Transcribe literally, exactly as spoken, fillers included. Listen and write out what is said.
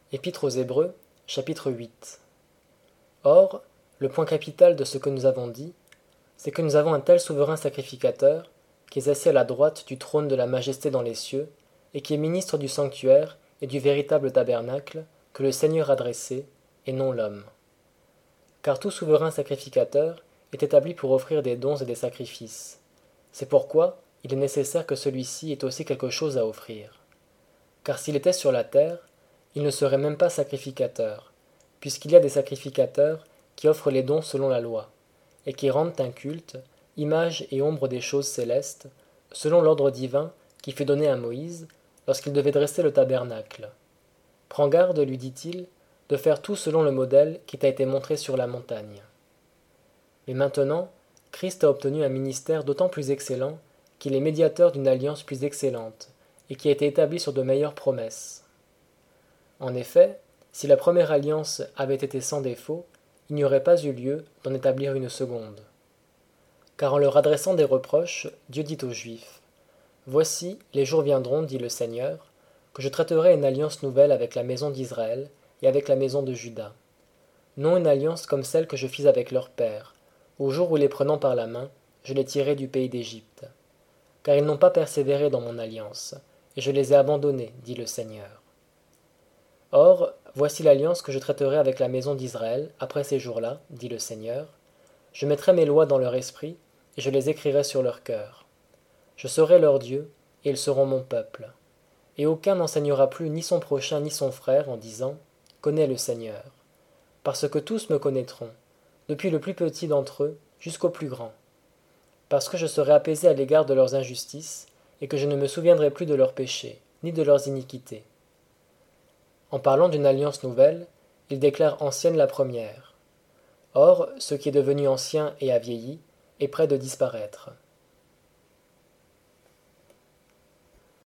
Épître aux Hébreux, chapitre huit. Or, le point capital de ce que nous avons dit, c'est que nous avons un tel souverain sacrificateur, qui est assis à la droite du trône de la majesté dans les cieux, et qui est ministre du sanctuaire et du véritable tabernacle que le Seigneur a dressé, et non l'homme. Car tout souverain sacrificateur est établi pour offrir des dons et des sacrifices. C'est pourquoi il est nécessaire que celui-ci ait aussi quelque chose à offrir. Car s'il était sur la terre, il ne serait même pas sacrificateur, puisqu'il y a des sacrificateurs qui offrent les dons selon la loi, et qui rendent un culte, image et ombre des choses célestes, selon l'ordre divin qui fut donné à Moïse lorsqu'il devait dresser le tabernacle. Prends garde, lui dit-il, de faire tout selon le modèle qui t'a été montré sur la montagne. Mais maintenant, Christ a obtenu un ministère d'autant plus excellent qu'il est médiateur d'une alliance plus excellente, et qui a été établie sur de meilleures promesses. En effet, si la première alliance avait été sans défaut, il n'y aurait pas eu lieu d'en établir une seconde. Car en leur adressant des reproches, Dieu dit aux Juifs, « Voici, les jours viendront, dit le Seigneur, que je traiterai une alliance nouvelle avec la maison d'Israël et avec la maison de Juda. Non une alliance comme celle que je fis avec leur père, au jour où les prenant par la main, je les tirai du pays d'Égypte. Car ils n'ont pas persévéré dans mon alliance, et je les ai abandonnés, dit le Seigneur. Or, voici l'alliance que je traiterai avec la maison d'Israël après ces jours-là, dit le Seigneur. Je mettrai mes lois dans leur esprit, et je les écrirai sur leur cœur. Je serai leur Dieu, et ils seront mon peuple. Et aucun n'enseignera plus ni son prochain ni son frère en disant « Connais le Seigneur », parce que tous me connaîtront, depuis le plus petit d'entre eux jusqu'au plus grand. Parce que je serai apaisé à l'égard de leurs injustices, et que je ne me souviendrai plus de leurs péchés, ni de leurs iniquités. En parlant d'une alliance nouvelle, il déclare ancienne la première. Or, ce qui est devenu ancien et a vieilli est près de disparaître.